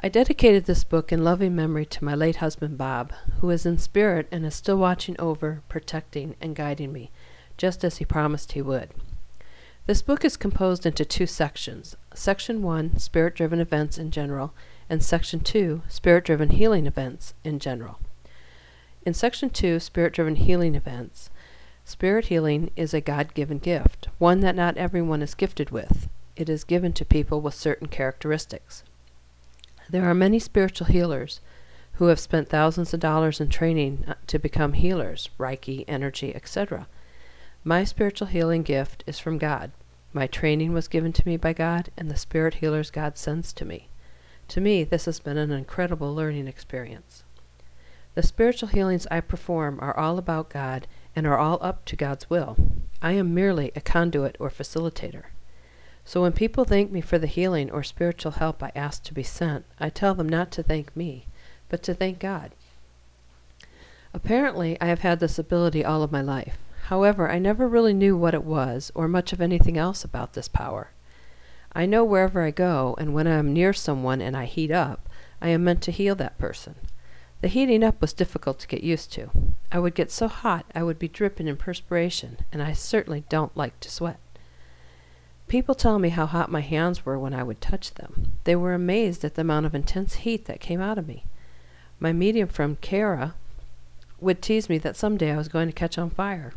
I dedicated this book in loving memory to my late husband Bob, who is in spirit and is still watching over, protecting, and guiding me, just as he promised he would. This book is composed into two sections. Section 1, Spirit-Driven Events in General, and Section 2, Spirit-Driven Healing Events in General. In Section 2, Spirit-Driven Healing Events, spirit healing is a God-given gift, one that not everyone is gifted with. It is given to people with certain characteristics. There are many spiritual healers who have spent thousands of dollars in training to become healers, Reiki, energy, etc. My spiritual healing gift is from God. My training was given to me by God, and the spirit healers God sends to me. To me, this has been an incredible learning experience. The spiritual healings I perform are all about God and are all up to God's will. I am merely a conduit or facilitator. So when people thank me for the healing or spiritual help I ask to be sent, I tell them not to thank me, but to thank God. Apparently, I have had this ability all of my life. However, I never really knew what it was or much of anything else about this power. I know wherever I go, and when I am near someone and I heat up, I am meant to heal that person. The heating up was difficult to get used to. I would get so hot I would be dripping in perspiration, and I certainly don't like to sweat. People tell me how hot my hands were when I would touch them. They were amazed at the amount of intense heat that came out of me. My medium friend, Kara, would tease me that someday I was going to catch on fire.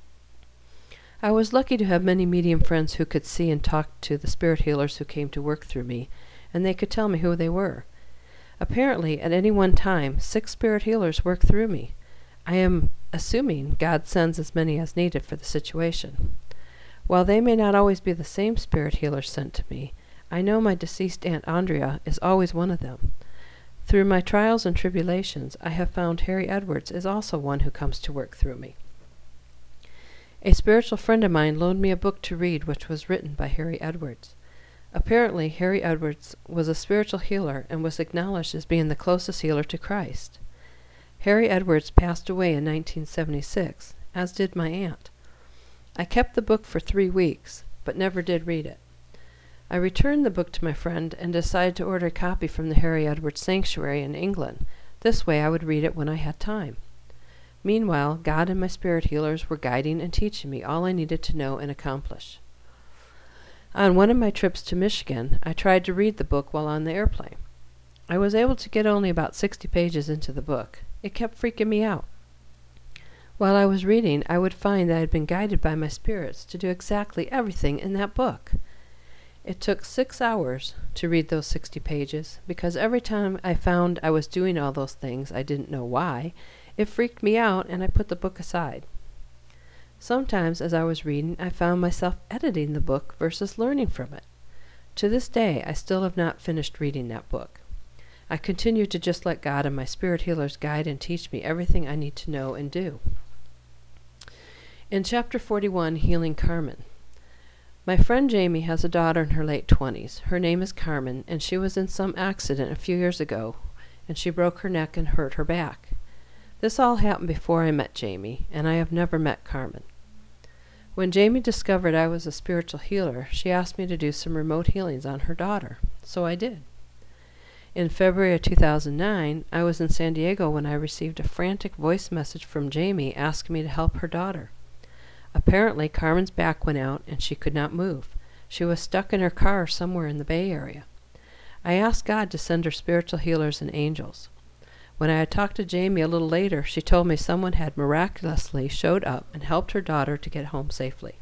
I was lucky to have many medium friends who could see and talk to the spirit healers who came to work through me, and they could tell me who they were. Apparently, at any one time, 6 spirit healers work through me. I am assuming God sends as many as needed for the situation. While they may not always be the same spirit healer sent to me, I know my deceased Aunt Andrea is always one of them. Through my trials and tribulations, I have found Harry Edwards is also one who comes to work through me. A spiritual friend of mine loaned me a book to read which was written by Harry Edwards. Apparently, Harry Edwards was a spiritual healer and was acknowledged as being the closest healer to Christ. Harry Edwards passed away in 1976, as did my aunt. I kept the book for 3 weeks, but never did read it. I returned the book to my friend and decided to order a copy from the Harry Edwards Sanctuary in England. This way I would read it when I had time. Meanwhile, God and my spirit healers were guiding and teaching me all I needed to know and accomplish. On one of my trips to Michigan, I tried to read the book while on the airplane. I was able to get only about 60 pages into the book. It kept freaking me out. While I was reading, I would find that I had been guided by my spirits to do exactly everything in that book. It took 6 hours to read those 60 pages, because every time I found I was doing all those things I didn't know why, it freaked me out and I put the book aside. Sometimes as I was reading, I found myself editing the book versus learning from it. To this day, I still have not finished reading that book. I continue to just let God and my spirit healers guide and teach me everything I need to know and do. In Chapter 41, Healing Carmen. My friend Jamie has a daughter in her late 20s. Her name is Carmen, and she was in some accident a few years ago, and she broke her neck and hurt her back. This all happened before I met Jamie, and I have never met Carmen. When Jamie discovered I was a spiritual healer, she asked me to do some remote healings on her daughter, so I did. In February of 2009, I was in San Diego when I received a frantic voice message from Jamie asking me to help her daughter. Apparently, Carmen's back went out and she could not move. She was stuck in her car somewhere in the Bay Area. I asked God to send her spiritual healers and angels. When I had talked to Jamie a little later, she told me someone had miraculously showed up and helped her daughter to get home safely.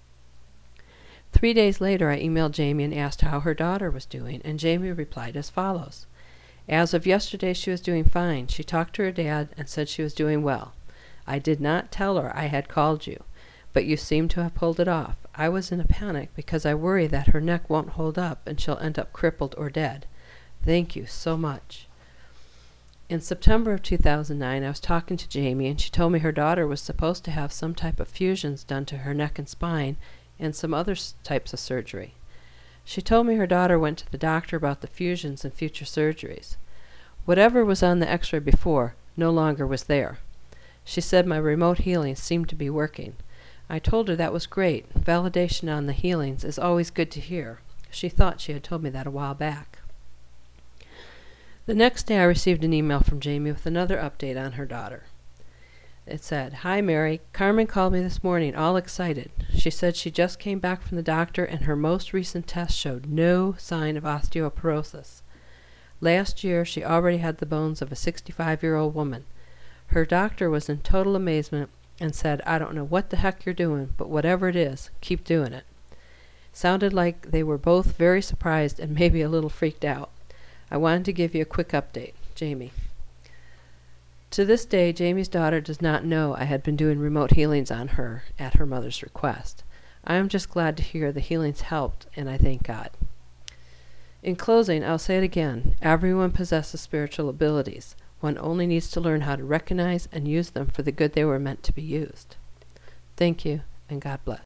3 days later, I emailed Jamie and asked how her daughter was doing, and Jamie replied as follows. As of yesterday, she was doing fine. She talked to her dad and said she was doing well. I did not tell her I had called you, but you seem to have pulled it off. I was in a panic because I worry that her neck won't hold up and she'll end up crippled or dead. Thank you so much. In September of 2009, I was talking to Jamie, and she told me her daughter was supposed to have some type of fusions done to her neck and spine and some other types of surgery. She told me her daughter went to the doctor about the fusions and future surgeries. Whatever was on the x-ray before no longer was there. She said my remote healings seemed to be working. I told her that was great. Validation on the healings is always good to hear. She thought she had told me that a while back. The next day I received an email from Jamie with another update on her daughter. It said, "Hi, Mary. Carmen called me this morning, all excited. She said she just came back from the doctor and her most recent test showed no sign of osteoporosis. Last year, she already had the bones of a 65-year-old woman. Her doctor was in total amazement and said, 'I don't know what the heck you're doing, but whatever it is, keep doing it.' Sounded like they were both very surprised and maybe a little freaked out. I wanted to give you a quick update. Jamie." To this day, Jamie's daughter does not know I had been doing remote healings on her at her mother's request. I am just glad to hear the healings helped, and I thank God. In closing, I'll say it again. Everyone possesses spiritual abilities. One only needs to learn how to recognize and use them for the good they were meant to be used. Thank you, and God bless.